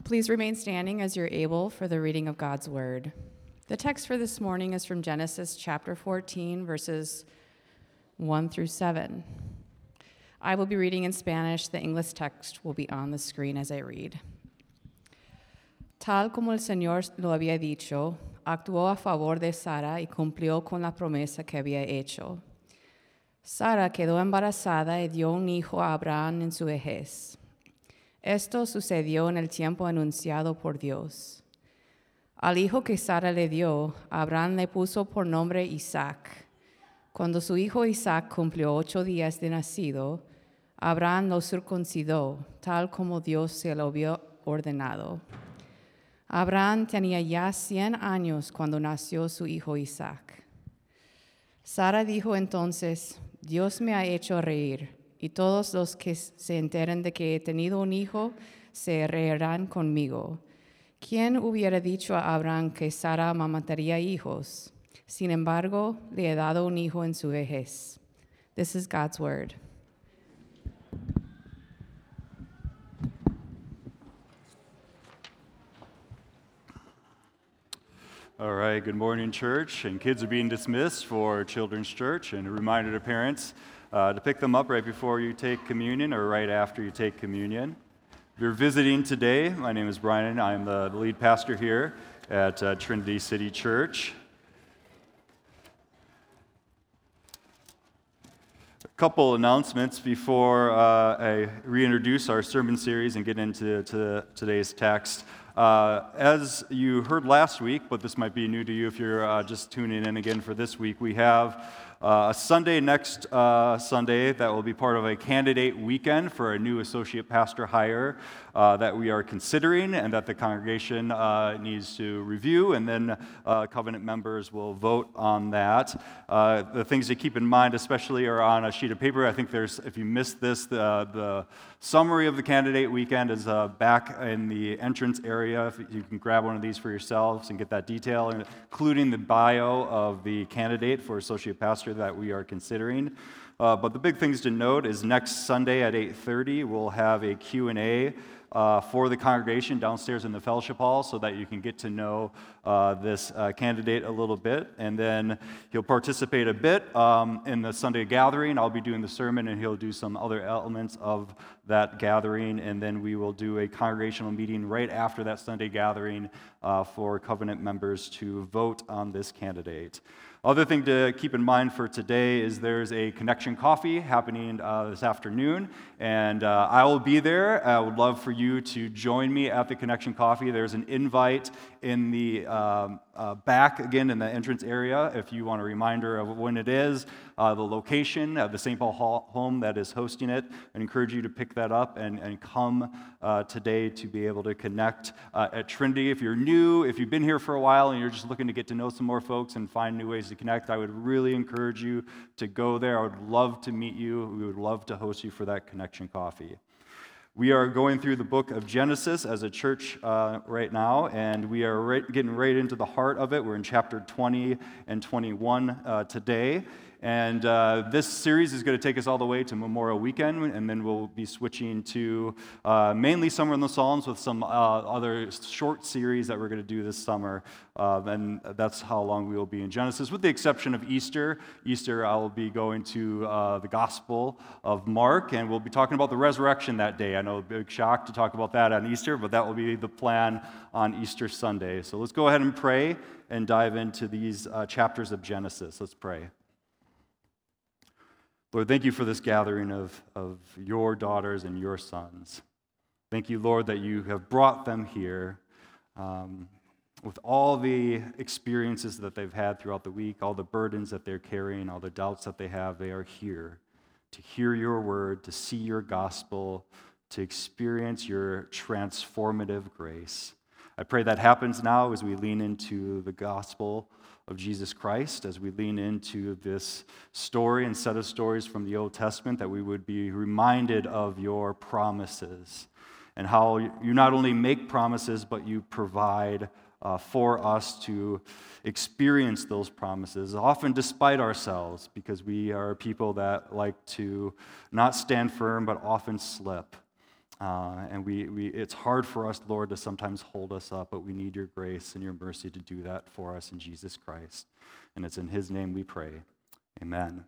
Please remain standing as you're able for the reading of God's word. The text for this morning is from Genesis chapter 14, verses 1 through 7. I will be reading in Spanish. The English text will be on the screen as I read. Tal como el Señor lo había dicho, actuó a favor de Sara y cumplió con la promesa que había hecho. Sara quedó embarazada y dio un hijo a Abraham en su vejez. Esto sucedió en el tiempo anunciado por Dios. Al hijo que Sara le dio, Abraham le puso por nombre Isaac. Cuando su hijo Isaac cumplió 8 días de nacido, Abraham lo circuncidó, tal como Dios se lo había ordenado. Abraham tenía ya 100 años cuando nació su hijo Isaac. Sara dijo entonces, Dios me ha hecho reír, y todos los que se enteren de que he tenido un hijo se reirán conmigo. ¿Quién hubiera dicho a Abraham que Sara amamantaría hijos? Sin embargo, le he dado un hijo en su vejez. This is God's word. All right, good morning, church. And kids are being dismissed for Children's Church. And a reminder to parents to pick them up right before you take communion or right after you take communion. If you're visiting today, my name is Brian. I'm the lead pastor here at Trinity City Church. A couple announcements before I reintroduce our sermon series and get into today's text. As you heard last week, but this might be new to you if you're just tuning in again for this week, we have a Sunday next Sunday that will be part of a candidate weekend for a new associate pastor hire that we are considering and that the congregation needs to review, and then covenant members will vote on that. The things to keep in mind especially are on a sheet of paper. I think if you missed this, the summary of the candidate weekend is back in the entrance area. If you can grab one of these for yourselves and get that detail, including the bio of the candidate for associate pastor that we are considering. But the big things to note is next Sunday at 8:30, we'll have a Q&A for the congregation downstairs in the fellowship hall so that you can get to know this candidate a little bit. And then he'll participate a bit in the Sunday gathering. I'll be doing the sermon, and he'll do some other elements of that gathering. And then we will do a congregational meeting right after that Sunday gathering for covenant members to vote on this candidate. Other thing to keep in mind for today is there's a Connection Coffee happening this afternoon, and I will be there. I would love for you to join me at the Connection Coffee. There's an invite in the back, again, in the entrance area, if you want a reminder of when it is, the location of the St. Paul home that is hosting it. I encourage you to pick that up and come today to be able to connect at Trinity. If you're new, if you've been here for a while and you're just looking to get to know some more folks and find new ways to connect, I would really encourage you to go there. I would love to meet you. We would love to host you for that Connection Coffee. We are going through the book of Genesis as a church right now, and we are getting right into the heart of it. We're in chapter 20 and 21 today. And this series is going to take us all the way to Memorial Weekend, and then we'll be switching to mainly Summer in the Psalms with some other short series that we're going to do this summer. And that's how long we will be in Genesis, with the exception of Easter. Easter, I will be going to the Gospel of Mark, and we'll be talking about the resurrection that day. I know a big shock to talk about that on Easter, but that will be the plan on Easter Sunday. So let's go ahead and pray and dive into these chapters of Genesis. Let's pray. Lord, thank you for this gathering of your daughters and your sons. Thank you, Lord, that you have brought them here with all the experiences that they've had throughout the week, all the burdens that they're carrying, all the doubts that they have. They are here to hear your word, to see your gospel, to experience your transformative grace. I pray that happens now as we lean into the gospel of Jesus Christ, as we lean into this story and set of stories from the Old Testament, that we would be reminded of your promises and how you not only make promises, but you provide for us to experience those promises, often despite ourselves, because we are people that like to not stand firm, but often slip. And it's hard for us, Lord, to sometimes hold us up, but we need your grace and your mercy to do that for us in Jesus Christ. And it's in his name we pray. Amen.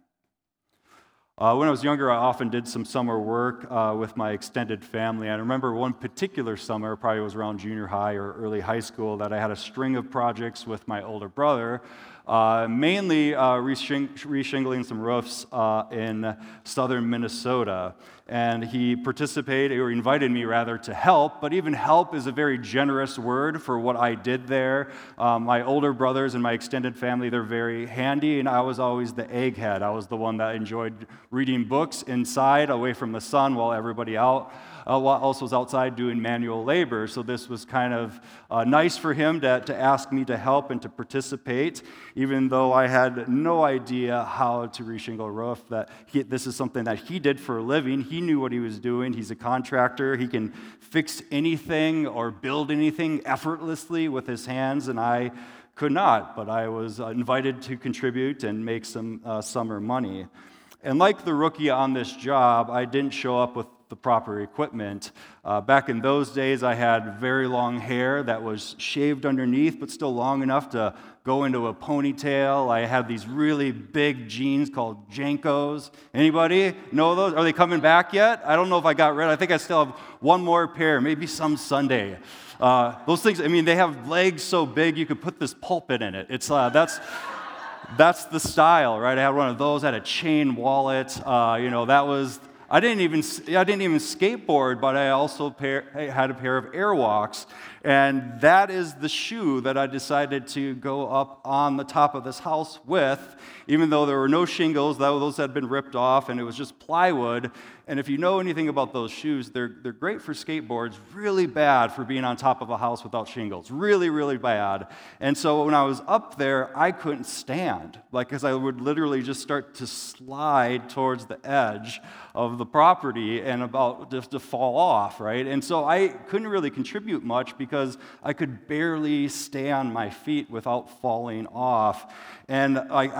When I was younger, I often did some summer work with my extended family. I remember one particular summer, probably was around junior high or early high school, that I had a string of projects with my older brother, mainly reshingling some roofs in southern Minnesota. And he participated, or invited me rather, to help, but even help is a very generous word for what I did there. My older brothers and my extended family, they're very handy, and I was always the egghead. I was the one that enjoyed reading books inside, away from the sun, while everybody else was outside doing manual labor. So this was kind of nice for him to ask me to help and to participate, even though I had no idea how to reshingle a roof. This is something that he did for a living. He knew what he was doing. He's a contractor. He can fix anything or build anything effortlessly with his hands, and I could not. But I was invited to contribute and make some summer money. And like the rookie on this job, I didn't show up with the proper equipment. Back in those days, I had very long hair that was shaved underneath, but still long enough to go into a ponytail. I had these really big jeans called JNCOs. Anybody know those? Are they coming back yet? I don't know if I got rid. I think I still have one more pair, maybe some Sunday. Those things, I mean, they have legs so big you could put this pulpit in it. That's the style, right? I had one of those. I had a chain wallet. That was. I didn't even skateboard, but I also had a pair of Airwalks, and that is the shoe that I decided to go up on the top of this house with, even though there were no shingles. Those had been ripped off, and it was just plywood. And if you know anything about those shoes, they're great for skateboards, really bad for being on top of a house without shingles, really, really bad. And so when I was up there, I couldn't stand, because I would literally just start to slide towards the edge of the property and about just to fall off, right? And so I couldn't really contribute much because I could barely stay on my feet without falling off. And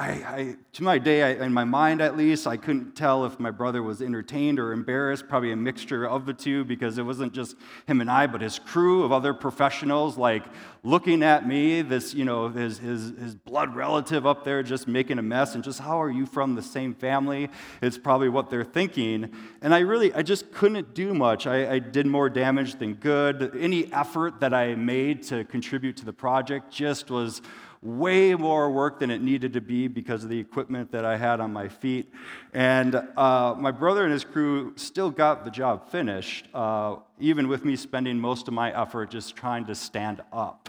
to my day, in my mind at least, I couldn't tell if my brother was entertained or embarrassed, probably a mixture of the two, because it wasn't just him and I, but his crew of other professionals, looking at me, this, his blood relative up there just making a mess, and just, how are you from the same family? It's probably what they're thinking. And I just couldn't do much. I did more damage than good. Any effort that I made to contribute to the project just was way more work than it needed to be because of the equipment that I had on my feet. And my brother and his crew still got the job finished, even with me spending most of my effort just trying to stand up.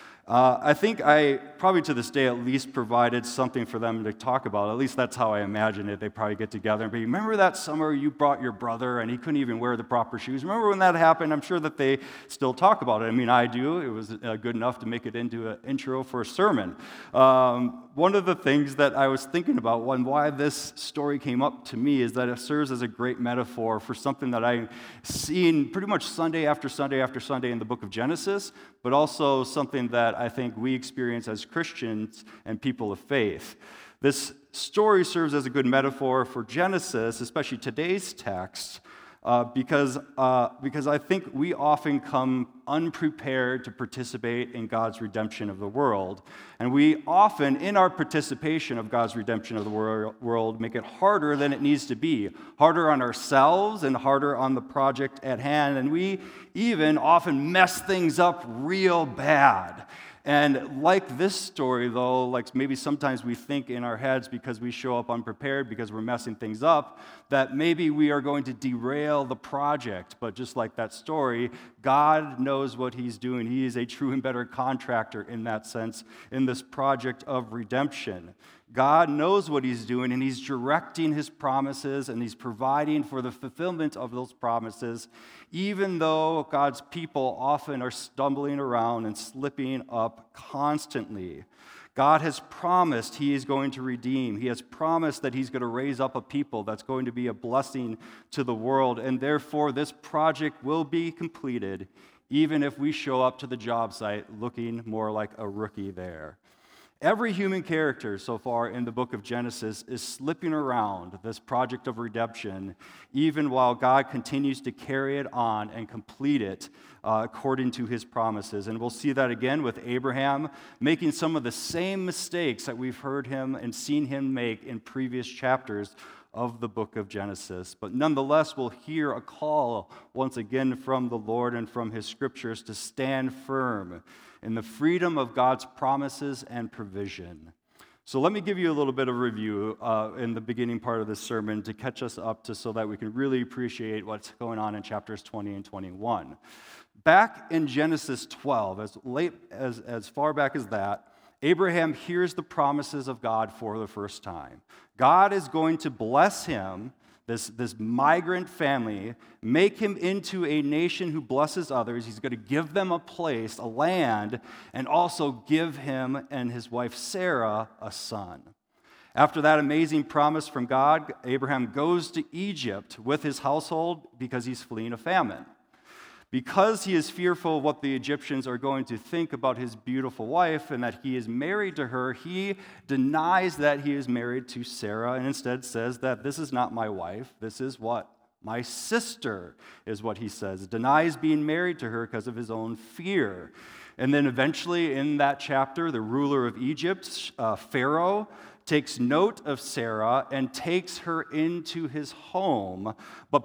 I think I probably to this day at least provided something for them to talk about. At least that's how I imagine it. They probably get together and be, remember that summer you brought your brother and he couldn't even wear the proper shoes? Remember when that happened? I'm sure that they still talk about it. I mean, I do. It was good enough to make it into an intro for a sermon. One of the things that I was thinking about why this story came up to me is that it serves as a great metaphor for something that I've seen pretty much Sunday after Sunday after Sunday in the book of Genesis, but also something that I think we experience as Christians and people of faith. This story serves as a good metaphor for Genesis, especially today's text, because I think we often come unprepared to participate in God's redemption of the world. And we often, in our participation of God's redemption of the world, make it harder than it needs to be, harder on ourselves and harder on the project at hand. And we even often mess things up real bad. And like this story, though, maybe sometimes we think in our heads because we show up unprepared, because we're messing things up, that maybe we are going to derail the project. But just like that story, God knows what he's doing. He is a true and better contractor in that sense, in this project of redemption. God knows what he's doing, and he's directing his promises, and he's providing for the fulfillment of those promises, even though God's people often are stumbling around and slipping up constantly. God has promised he is going to redeem. He has promised that he's going to raise up a people that's going to be a blessing to the world, and therefore this project will be completed, even if we show up to the job site looking more like a rookie there. Every human character so far in the book of Genesis is slipping around this project of redemption, even while God continues to carry it on and complete it according to his promises. And we'll see that again with Abraham making some of the same mistakes that we've heard him and seen him make in previous chapters of the book of Genesis. But nonetheless, we'll hear a call once again from the Lord and from his scriptures to stand firm in the freedom of God's promises and provision. So let me give you a little bit of review in the beginning part of this sermon to catch us up so that we can really appreciate what's going on in chapters 20 and 21. Back in Genesis 12, as far back as that, Abraham hears the promises of God for the first time. God is going to bless him, this migrant family, make him into a nation who blesses others. He's going to give them a place, a land, and also give him and his wife Sarah a son. After that amazing promise from God, Abraham goes to Egypt with his household because he's fleeing a famine. Because he is fearful of what the Egyptians are going to think about his beautiful wife and that he is married to her, he denies that he is married to Sarah and instead says that this is not my wife, this is what? My sister, is what he says. Denies being married to her because of his own fear. And then eventually in that chapter, the ruler of Egypt, Pharaoh, takes note of Sarah and takes her into his home. But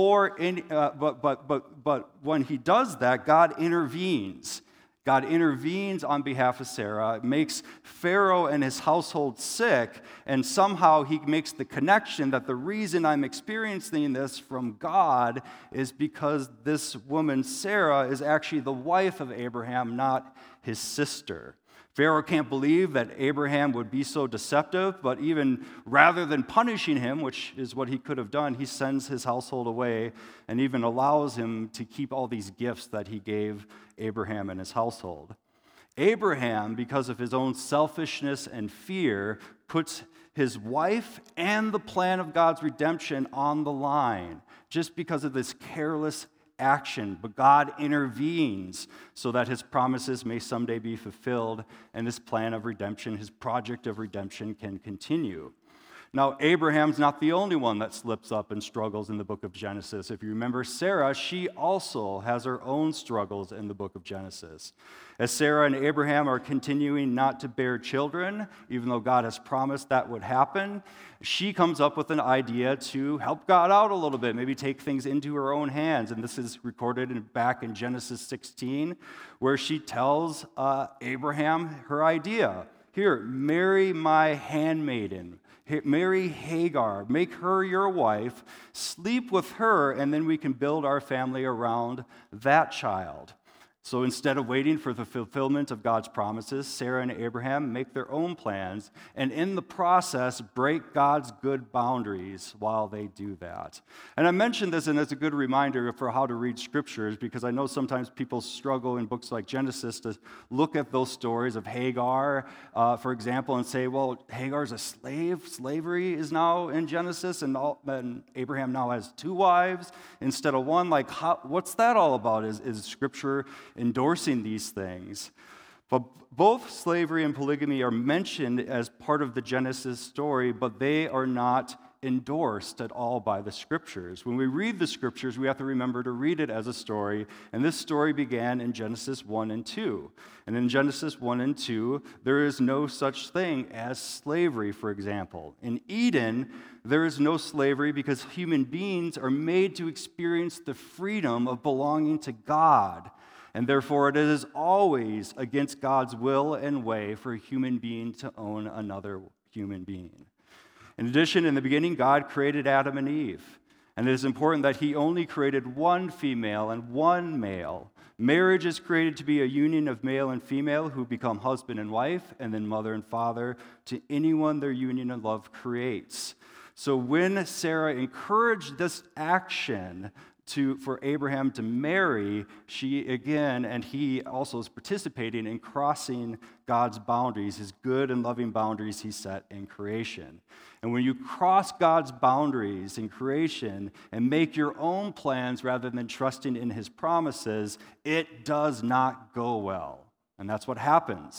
when he does that, God intervenes. God intervenes on behalf of Sarah, makes Pharaoh and his household sick, and somehow he makes the connection that the reason I'm experiencing this from God is because this woman, Sarah, is actually the wife of Abraham, not his sister. Pharaoh can't believe that Abraham would be so deceptive, but even rather than punishing him, which is what he could have done, he sends his household away and even allows him to keep all these gifts that he gave Abraham and his household. Abraham, because of his own selfishness and fear, puts his wife and the plan of God's redemption on the line just because of this careless action, but God intervenes so that his promises may someday be fulfilled and his plan of redemption, his project of redemption can continue. Now, Abraham's not the only one that slips up and struggles in the book of Genesis. If you remember Sarah, she also has her own struggles in the book of Genesis. As Sarah and Abraham are continuing not to bear children, even though God has promised that would happen, she comes up with an idea to help God out a little bit, maybe take things into her own hands. And this is recorded back in Genesis 16, where she tells Abraham her idea. Here, marry my handmaiden. Marry Hagar, make her your wife, sleep with her, and then we can build our family around that child. So instead of waiting for the fulfillment of God's promises, Sarah and Abraham make their own plans, and in the process, break God's good boundaries while they do that. And I mentioned this, and it's a good reminder for how to read scriptures, because I know sometimes people struggle in books like Genesis to look at those stories of Hagar, for example, and say, well, Hagar's a slave. Slavery is now in Genesis, and Abraham now has 2 wives instead of 1. Like, what's that all about? Is Scripture endorsing these things? But both slavery and polygamy are mentioned as part of the Genesis story, but they are not endorsed at all by the Scriptures. When we read the Scriptures, we have to remember to read it as a story, and this story began in Genesis 1 and 2. And in Genesis 1 and 2, there is no such thing as slavery, for example. In Eden, there is no slavery because human beings are made to experience the freedom of belonging to God. And therefore, it is always against God's will and way for a human being to own another human being. In addition, in the beginning, God created Adam and Eve. And it is important that he only created 1 female and 1 male. Marriage is created to be a union of male and female who become husband and wife, and then mother and father to anyone their union of love creates. So when Sarah encouraged this action for Abraham to marry, she again, and he also is participating in crossing God's boundaries, his good and loving boundaries he set in creation. And when you cross God's boundaries in creation and make your own plans rather than trusting in his promises, it does not go well. And that's what happens.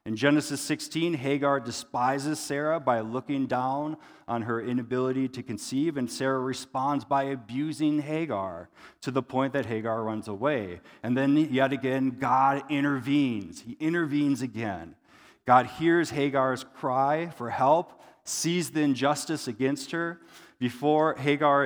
In Genesis 16, Hagar despises Sarah by looking down on her inability to conceive, and Sarah responds by abusing Hagar to the point that Hagar runs away. And then yet again, God intervenes. He intervenes again. God hears Hagar's cry for help, sees the injustice against her. Before Hagar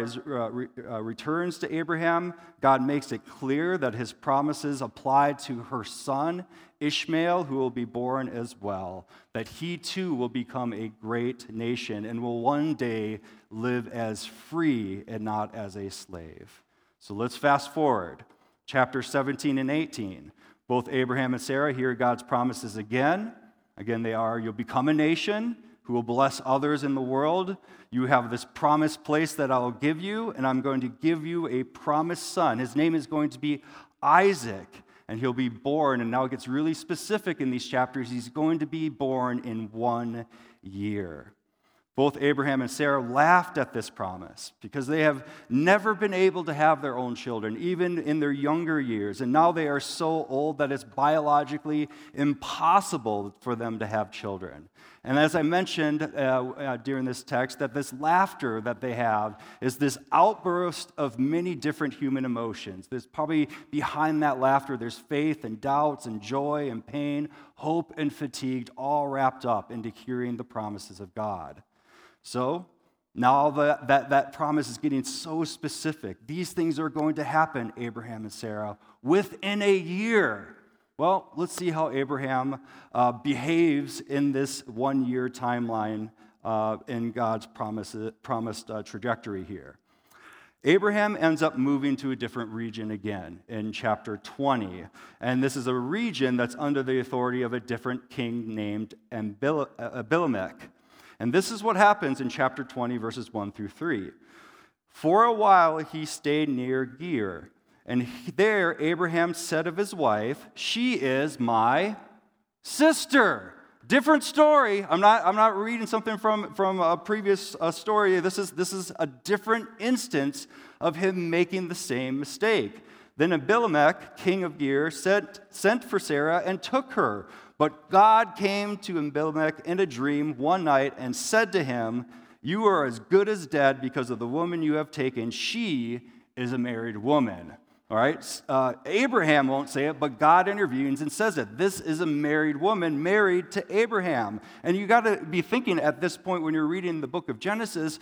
returns to Abraham, God makes it clear that his promises apply to her son, Ishmael, who will be born as well, that he too will become a great nation and will one day live as free and not as a slave. So let's fast forward. Chapter 17 and 18. Both Abraham and Sarah hear God's promises again. Again, they are, you'll become a nation who will bless others in the world. You have this promised place that I'll give you, and I'm going to give you a promised son. His name is going to be Isaac, and he'll be born. And now it gets really specific in these chapters. He's going to be born in 1 year. Both Abraham and Sarah laughed at this promise because they have never been able to have their own children, even in their younger years. And now they are so old that it's biologically impossible for them to have children. And as I mentioned during this text, that this laughter that they have is this outburst of many different human emotions. There's probably behind that laughter, there's faith and doubts and joy and pain, hope and fatigue, all wrapped up into hearing the promises of God. So now that promise is getting so specific. These things are going to happen, Abraham and Sarah, within a year. Well, let's see how Abraham behaves in this 1 year timeline in God's promised trajectory here. Abraham ends up moving to a different region again in chapter 20. And this is a region that's under the authority of a different king named Abimelech. And this is what happens in chapter 20, verses 1 through 3. For a while he stayed near Gerar, and there Abraham said of his wife, "She is my sister." Different story. I'm not reading something from a previous story. This is a different instance of him making the same mistake. Then Abimelech, king of Gerar, sent for Sarah and took her. But God came to Abimelech in a dream one night and said to him, "You are as good as dead because of the woman you have taken. She is a married woman." All right? Abraham won't say it, but God intervenes and says it. This is a married woman married to Abraham. And you got to be thinking at this point when you're reading the book of Genesis,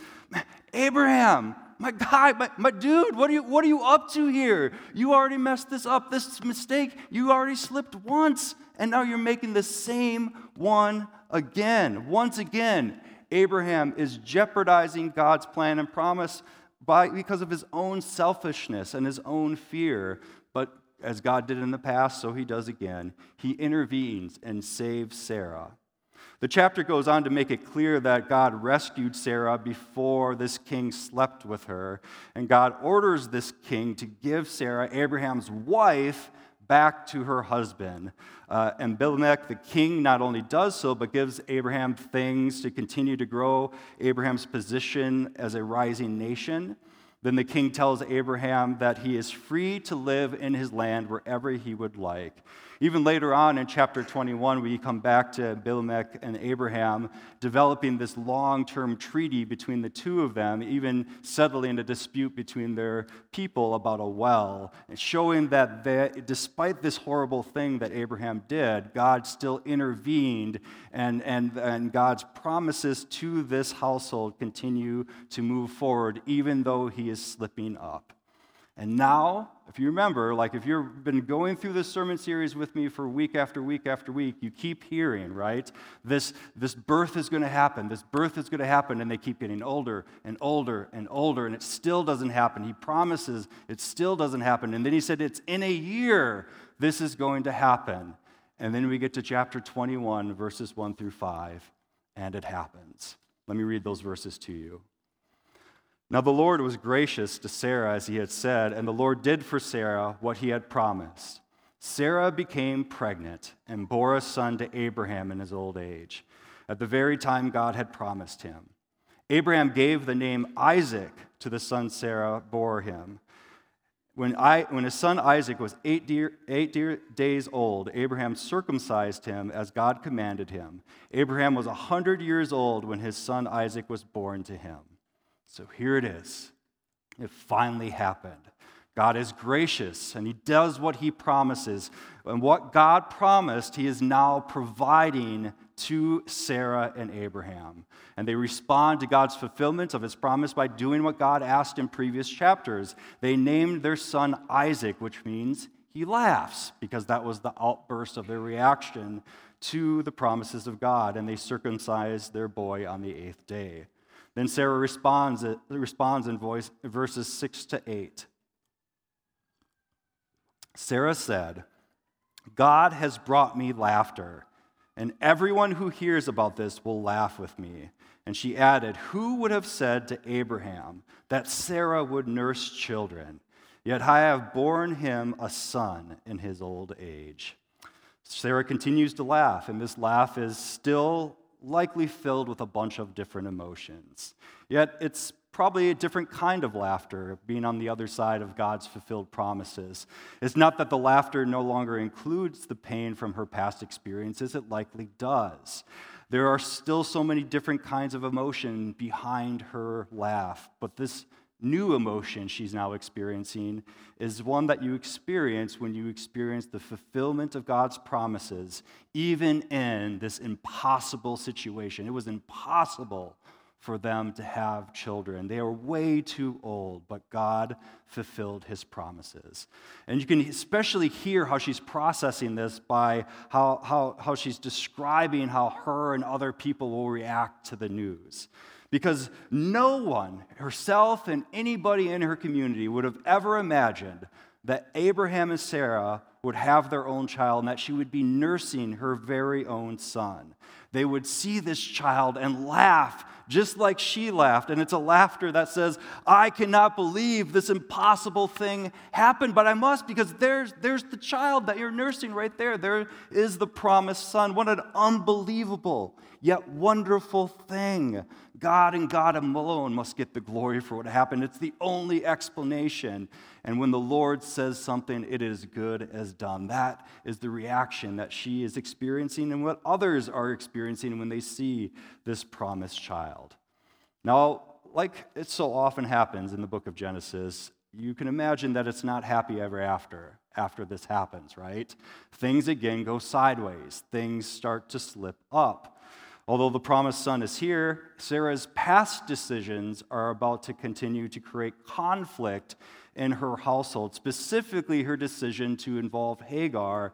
Abraham, my guy, my dude, what are you up to here? You already messed this up, this mistake. You already slipped once, and now you're making the same one again. Once again, Abraham is jeopardizing God's plan and promise because of his own selfishness and his own fear. But as God did in the past, so he does again. He intervenes and saves Sarah. The chapter goes on to make it clear that God rescued Sarah before this king slept with her. And God orders this king to give Sarah, Abraham's wife, back to her husband. And Abimelech, the king, not only does so, but gives Abraham things to continue to grow Abraham's position as a rising nation. Then the king tells Abraham that he is free to live in his land wherever he would like. Even later on in chapter 21, we come back to Abimelech and Abraham developing this long-term treaty between the two of them, even settling a dispute between their people about a well, and showing that despite this horrible thing that Abraham did, God still intervened, and God's promises to this household continue to move forward, even though he is slipping up. And now, if you remember, like if you've been going through this sermon series with me for week after week after week, you keep hearing, right? This birth is going to happen, this birth is going to happen, and they keep getting older and older and older, and it still doesn't happen. He promises it still doesn't happen. And then he said, it's in a year this is going to happen. And then we get to chapter 21, verses 1 through 5, and it happens. Let me read those verses to you. Now the Lord was gracious to Sarah as he had said, and the Lord did for Sarah what he had promised. Sarah became pregnant and bore a son to Abraham in his old age, at the very time God had promised him. Abraham gave the name Isaac to the son Sarah bore him. When his son Isaac was 8 days old, Abraham circumcised him as God commanded him. Abraham was 100 years old when his son Isaac was born to him. So here it is. It finally happened. God is gracious, and he does what he promises. And what God promised, he is now providing to Sarah and Abraham. And they respond to God's fulfillment of his promise by doing what God asked in previous chapters. They named their son Isaac, which means he laughs, because that was the outburst of their reaction to the promises of God. And they circumcised their boy on the 8th day. Then Sarah responds in verses 6 to 8. Sarah said, "God has brought me laughter, and everyone who hears about this will laugh with me." And she added, "Who would have said to Abraham that Sarah would nurse children? Yet I have borne him a son in his old age." Sarah continues to laugh, and this laugh is still likely filled with a bunch of different emotions. Yet it's probably a different kind of laughter, being on the other side of God's fulfilled promises. It's not that the laughter no longer includes the pain from her past experiences, it likely does. There are still so many different kinds of emotion behind her laugh, but this new emotion she's now experiencing is one that you experience when you experience the fulfillment of God's promises, even in this impossible situation. It was impossible for them to have children. They are way too old, but God fulfilled his promises. And you can especially hear how she's processing this by how she's describing how her and other people will react to the news. Because no one, herself and anybody in her community, would have ever imagined that Abraham and Sarah would have their own child and that she would be nursing her very own son. They would see this child and laugh just like she laughed. And it's a laughter that says, "I cannot believe this impossible thing happened, but I must, because there's the child that you're nursing right there. There is the promised son." What an unbelievable yet wonderful thing. God and God alone must get the glory for what happened. It's the only explanation. And when the Lord says something, it is good as done. That is the reaction that she is experiencing and what others are experiencing when they see this promised child. Now, like it so often happens in the book of Genesis, you can imagine that it's not happy ever after this happens, right? Things again go sideways. Things start to slip up. Although the promised son is here, Sarah's past decisions are about to continue to create conflict in her household, specifically her decision to involve Hagar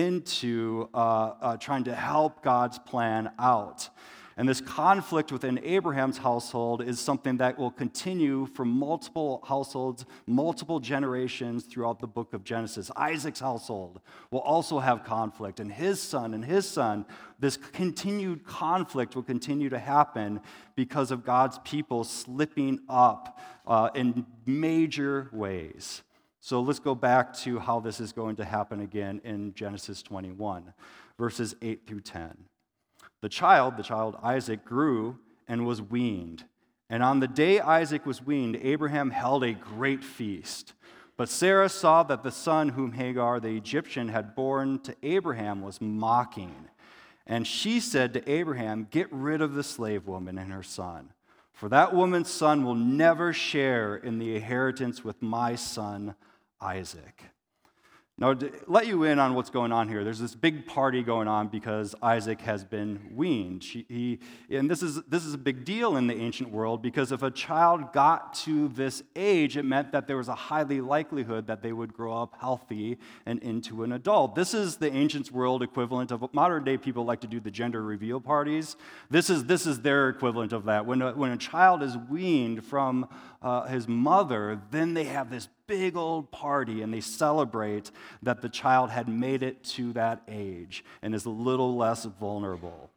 into trying to help God's plan out. And this conflict within Abraham's household is something that will continue for multiple households, multiple generations throughout the book of Genesis. Isaac's household will also have conflict, and his son. This continued conflict will continue to happen because of God's people slipping up in major ways. So let's go back to how this is going to happen again in Genesis 21, verses 8 through 10. The child Isaac, grew and was weaned. And on the day Isaac was weaned, Abraham held a great feast. But Sarah saw that the son whom Hagar the Egyptian had borne to Abraham was mocking. And she said to Abraham, "Get rid of the slave woman and her son, for that woman's son will never share in the inheritance with my son Isaac." Now, to let you in on what's going on here, there's this big party going on because Isaac has been weaned. And this is a big deal in the ancient world, because if a child got to this age, it meant that there was a highly likelihood that they would grow up healthy and into an adult. This is the ancient world equivalent of what modern day people like to do, the gender reveal parties. This is their equivalent of that. When a child is weaned from his mother, then they have this big old party and they celebrate that the child had made it to that age and is a little less vulnerable.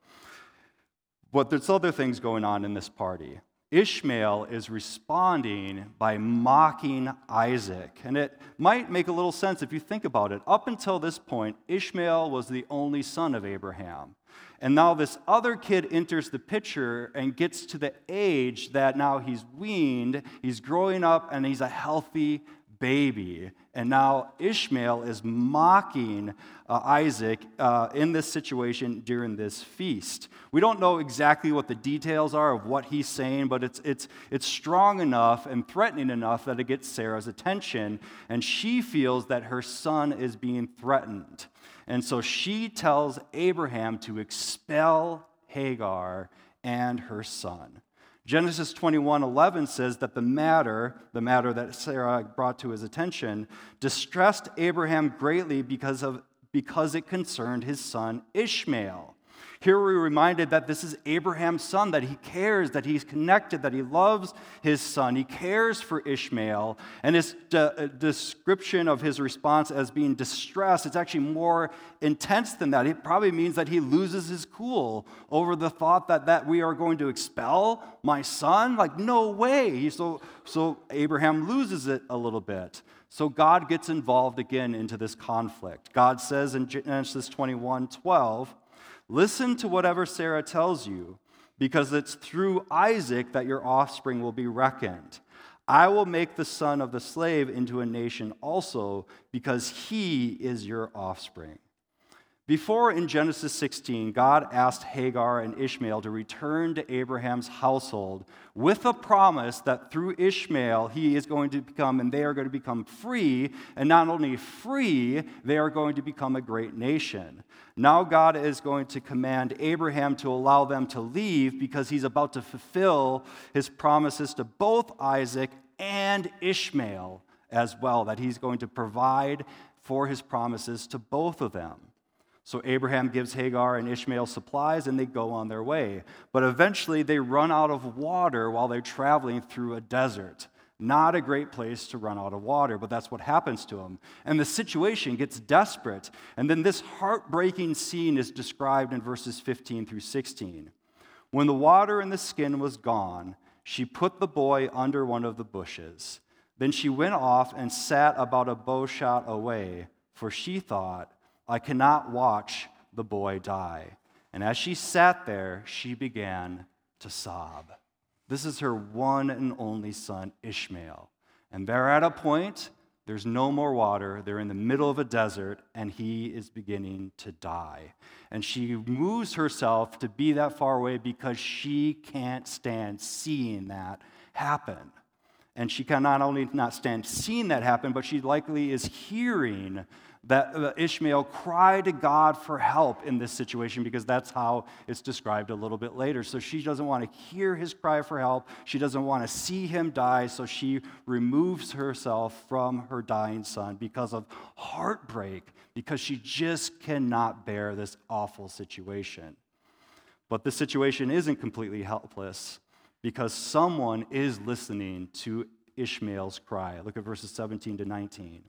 But there's other things going on in this party. Ishmael is responding by mocking Isaac. And it might make a little sense if you think about it. Up until this point, Ishmael was the only son of Abraham. And now this other kid enters the picture and gets to the age that now he's weaned, he's growing up, and he's a healthy baby. And now Ishmael is mocking Isaac in this situation during this feast. We don't know exactly what the details are of what he's saying, but it's strong enough and threatening enough that it gets Sarah's attention, and she feels that her son is being threatened. And so she tells Abraham to expel Hagar and her son. Genesis 21:11 says that the matter that Sarah brought to his attention, distressed Abraham greatly because it concerned his son Ishmael. Here we're reminded that this is Abraham's son, that he cares, that he's connected, that he loves his son. He cares for Ishmael. And this description of his response as being distressed, it's actually more intense than that. It probably means that he loses his cool over the thought that we are going to expel my son. Like, no way. So Abraham loses it a little bit. So God gets involved again into this conflict. God says in Genesis 21:12, listen to whatever Sarah tells you, because it's through Isaac that your offspring will be reckoned. I will make the son of the slave into a nation also, because he is your offspring. Before, in Genesis 16, God asked Hagar and Ishmael to return to Abraham's household with a promise that through Ishmael he is going to become, and they are going to become free, and not only free, they are going to become a great nation. Now God is going to command Abraham to allow them to leave because he's about to fulfill his promises to both Isaac and Ishmael as well, that he's going to provide for his promises to both of them. So Abraham gives Hagar and Ishmael supplies, and they go on their way. But eventually they run out of water while they're traveling through a desert. Not a great place to run out of water, but that's what happens to them. And the situation gets desperate. And then this heartbreaking scene is described in verses 15 through 16. When the water in the skin was gone, she put the boy under one of the bushes. Then she went off and sat about a bow shot away, for she thought, I cannot watch the boy die. And as she sat there, she began to sob. This is her one and only son, Ishmael. And they're at a point, there's no more water. They're in the middle of a desert, and he is beginning to die. And she moves herself to be that far away because she can't stand seeing that happen. And she can not only not stand seeing that happen, but she likely is hearing that Ishmael cried to God for help in this situation, because that's how it's described a little bit later. So she doesn't want to hear his cry for help. She doesn't want to see him die, so she removes herself from her dying son because of heartbreak, because she just cannot bear this awful situation. But the situation isn't completely helpless, because someone is listening to Ishmael's cry. Look at verses 17 to 19.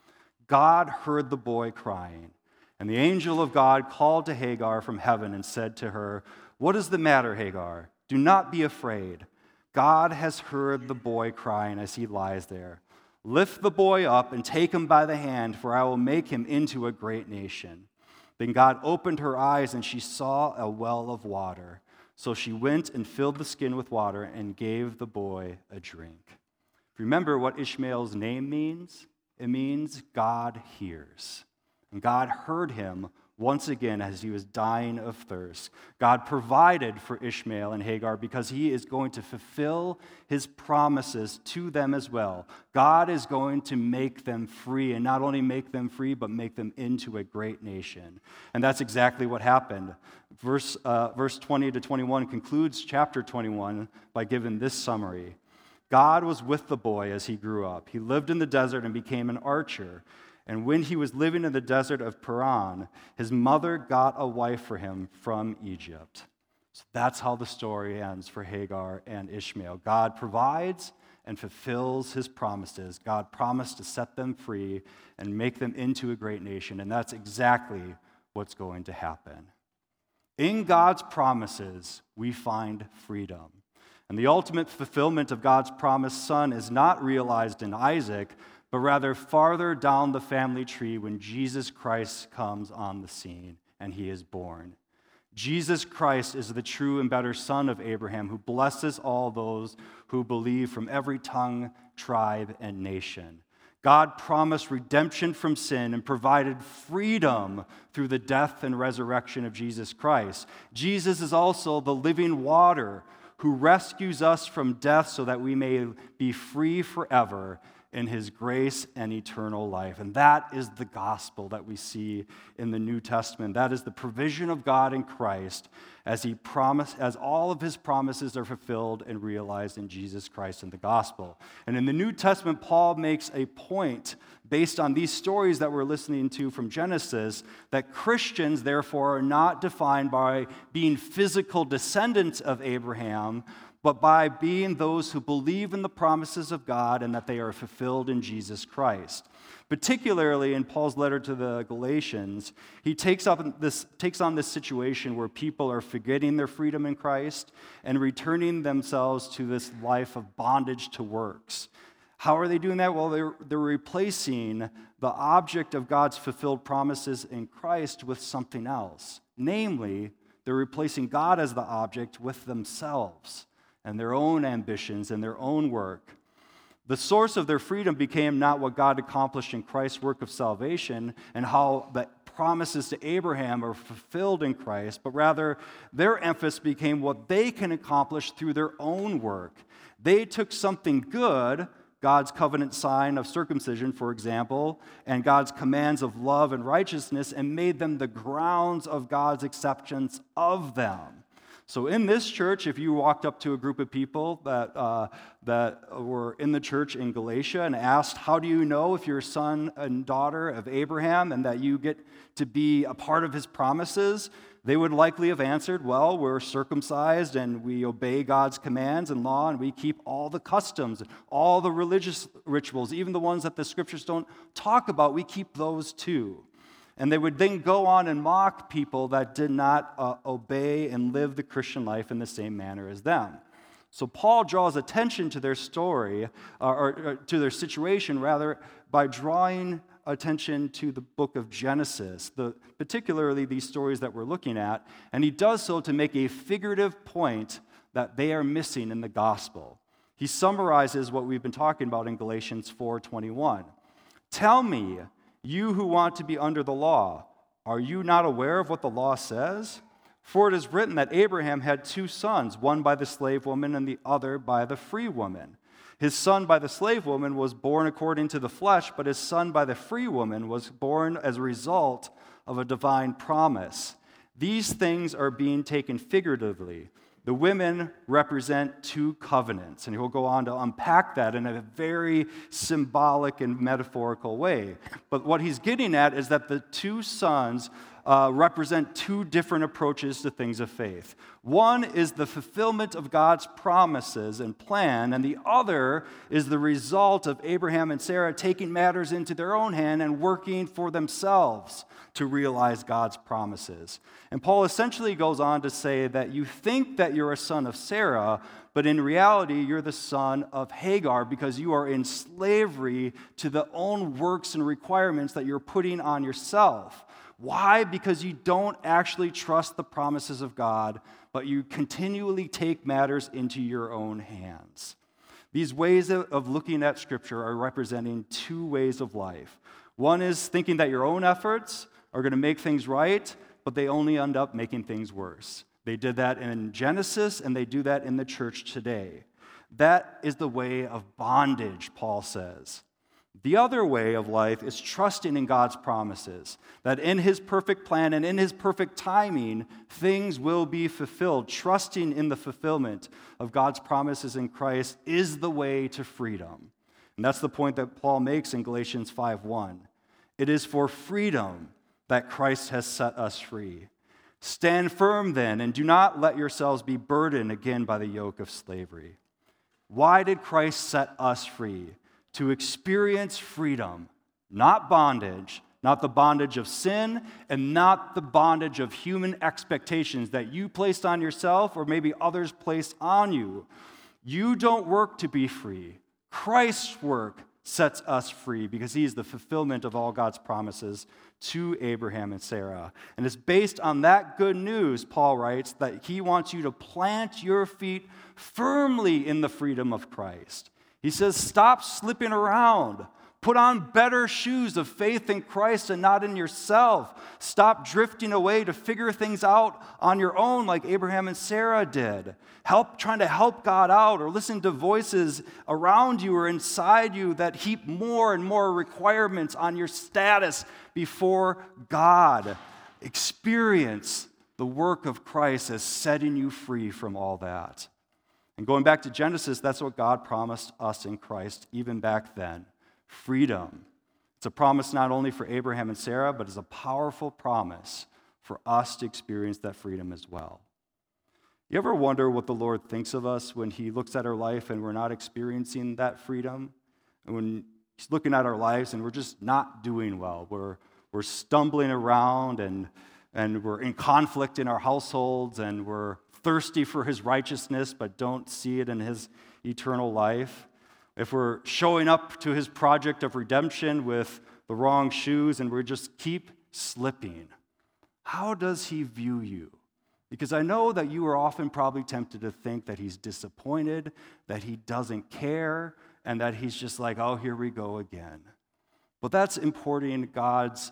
God heard the boy crying, and the angel of God called to Hagar from heaven and said to her, What is the matter, Hagar? Do not be afraid. God has heard the boy crying as he lies there. Lift the boy up and take him by the hand, for I will make him into a great nation. Then God opened her eyes, and she saw a well of water. So she went and filled the skin with water and gave the boy a drink. Remember what Ishmael's name means? It means God hears. And God heard him once again as he was dying of thirst. God provided for Ishmael and Hagar because he is going to fulfill his promises to them as well. God is going to make them free, and not only make them free, but make them into a great nation. And that's exactly what happened. Verse 20 to 21 concludes chapter 21 by giving this summary. God was with the boy as he grew up. He lived in the desert and became an archer. And when he was living in the desert of Paran, his mother got a wife for him from Egypt. So that's how the story ends for Hagar and Ishmael. God provides and fulfills his promises. God promised to set them free and make them into a great nation, and that's exactly what's going to happen. In God's promises, we find freedom. And the ultimate fulfillment of God's promised son is not realized in Isaac, but rather farther down the family tree when Jesus Christ comes on the scene and he is born. Jesus Christ is the true and better son of Abraham, who blesses all those who believe from every tongue, tribe, and nation. God promised redemption from sin and provided freedom through the death and resurrection of Jesus Christ. Jesus is also the living water who rescues us from death so that we may be free forever in his grace and eternal life. And that is the gospel that we see in the New Testament. That is the provision of God in Christ as all of his promises are fulfilled and realized in Jesus Christ in the gospel. And in the New Testament, Paul makes a point based on these stories that we're listening to from Genesis, that Christians, therefore, are not defined by being physical descendants of Abraham, but by being those who believe in the promises of God and that they are fulfilled in Jesus Christ. Particularly in Paul's letter to the Galatians, he takes on this situation where people are forgetting their freedom in Christ and returning themselves to this life of bondage to works. How are they doing that? Well, they're replacing the object of God's fulfilled promises in Christ with something else. Namely, they're replacing God as the object with themselves and their own ambitions and their own work. The source of their freedom became not what God accomplished in Christ's work of salvation and how the promises to Abraham are fulfilled in Christ, but rather their emphasis became what they can accomplish through their own work. They took something good, God's covenant sign of circumcision, for example, and God's commands of love and righteousness, and made them the grounds of God's acceptance of them. So in this church, if you walked up to a group of people that were in the church in Galatia and asked, how do you know if you're a son and daughter of Abraham and that you get to be a part of his promises, they would likely have answered, well, we're circumcised and we obey God's commands and law and we keep all the customs, all the religious rituals, even the ones that the scriptures don't talk about, we keep those too. And they would then go on and mock people that did not obey and live the Christian life in the same manner as them. So Paul draws attention to their story, or to their situation, rather, by drawing attention to the book of Genesis, particularly these stories that we're looking at. And he does so to make a figurative point that they are missing in the gospel. He summarizes what we've been talking about in Galatians 4:21. Tell me, you who want to be under the law, are you not aware of what the law says? For it is written that Abraham had two sons, one by the slave woman and the other by the free woman. His son by the slave woman was born according to the flesh, but his son by the free woman was born as a result of a divine promise. These things are being taken figuratively. The women represent two covenants, and he'll go on to unpack that in a very symbolic and metaphorical way. But what he's getting at is that the two sons represent two different approaches to things of faith. One is the fulfillment of God's promises and plan, and the other is the result of Abraham and Sarah taking matters into their own hand and working for themselves to realize God's promises. And Paul essentially goes on to say that you think that you're a son of Sarah, but in reality, you're the son of Hagar because you are in slavery to the own works and requirements that you're putting on yourself. Why? Because you don't actually trust the promises of God, but you continually take matters into your own hands. These ways of looking at Scripture are representing two ways of life. One is thinking that your own efforts are going to make things right, but they only end up making things worse. They did that in Genesis, and they do that in the church today. That is the way of bondage, Paul says. The other way of life is trusting in God's promises, that in his perfect plan and in his perfect timing, things will be fulfilled. Trusting in the fulfillment of God's promises in Christ is the way to freedom. And that's the point that Paul makes in Galatians 5:1. It is for freedom that Christ has set us free. Stand firm then, and do not let yourselves be burdened again by the yoke of slavery. Why did Christ set us free? To experience freedom, not bondage, not the bondage of sin, and not the bondage of human expectations that you placed on yourself or maybe others placed on you. You don't work to be free. Christ's work sets us free because he is the fulfillment of all God's promises to Abraham and Sarah. And it's based on that good news, Paul writes, that he wants you to plant your feet firmly in the freedom of Christ. He says, stop slipping around. Put on better shoes of faith in Christ and not in yourself. Stop drifting away to figure things out on your own like Abraham and Sarah did. Trying to help God out, or listen to voices around you or inside you that heap more and more requirements on your status before God. Experience the work of Christ as setting you free from all that. And going back to Genesis, that's what God promised us in Christ even back then. Freedom. It's a promise not only for Abraham and Sarah, but it's a powerful promise for us to experience that freedom as well. You ever wonder what the Lord thinks of us when He looks at our life and we're not experiencing that freedom? And when He's looking at our lives and we're just not doing well. We're stumbling around and we're in conflict in our households and we're thirsty for His righteousness but don't see it in His eternal life. If we're showing up to His project of redemption with the wrong shoes and we just keep slipping, how does He view you? Because I know that you are often probably tempted to think that He's disappointed, that He doesn't care, and that He's just like, oh, here we go again. But that's importing God's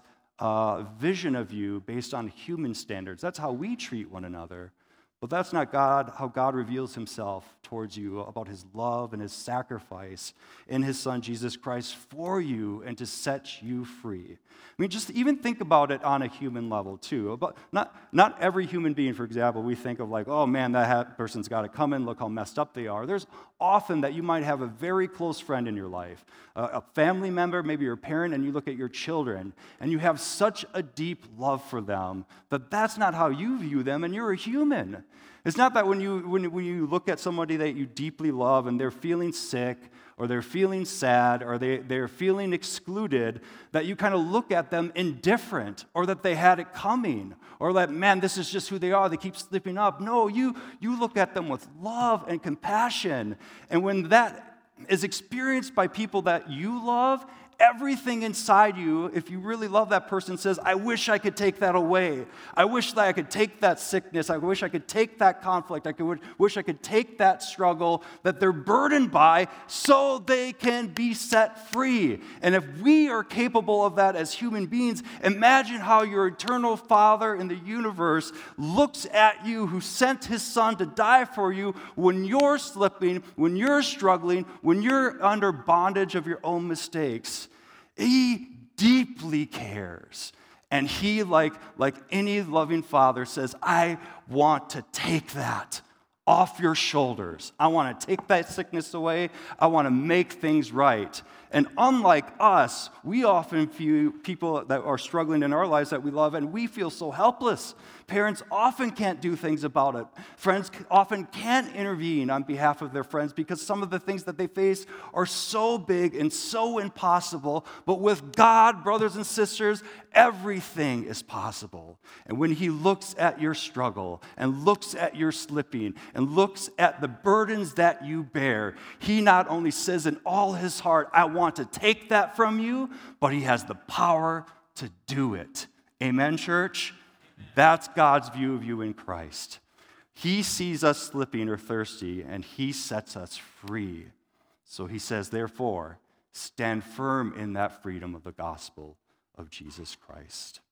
vision of you based on human standards. That's how we treat one another. But that's not how God reveals Himself towards you, about His love and His sacrifice in His Son, Jesus Christ, for you and to set you free. I mean, just even think about it on a human level, too. But not every human being, for example, we think of like, oh, man, that person's got it coming. Look how messed up they are. There's often that you might have a very close friend in your life, a family member, maybe your parent, and you look at your children, and you have such a deep love for them that that's not how you view them, and you're a human. It's not that when you look at somebody that you deeply love and they're feeling sick or they're feeling sad or they're feeling excluded, that you kind of look at them indifferent or that they had it coming or that, man, this is just who they are, they keep slipping up. No, you look at them with love and compassion. And when that is experienced by people that you love, everything inside you, if you really love that person, says, I wish I could take that away. I wish that I could take that sickness. I wish I could take that conflict. Wish I could take that struggle that they're burdened by so they can be set free. And if we are capable of that as human beings, imagine how your eternal Father in the universe looks at you, who sent His Son to die for you when you're slipping, when you're struggling, when you're under bondage of your own mistakes. He deeply cares. And He, like any loving father, says, I want to take that off your shoulders. I want to take that sickness away. I want to make things right. And unlike us, we often view people that are struggling in our lives that we love, and we feel so helpless. Parents often can't do things about it. Friends often can't intervene on behalf of their friends because some of the things that they face are so big and so impossible. But with God, brothers and sisters, everything is possible. And when He looks at your struggle and looks at your slipping and looks at the burdens that you bear, He not only says in all His heart, I want to take that from you, but He has the power to do it. Amen, church? That's God's view of you in Christ. He sees us slipping or thirsty, and He sets us free. So He says, therefore, stand firm in that freedom of the gospel of Jesus Christ.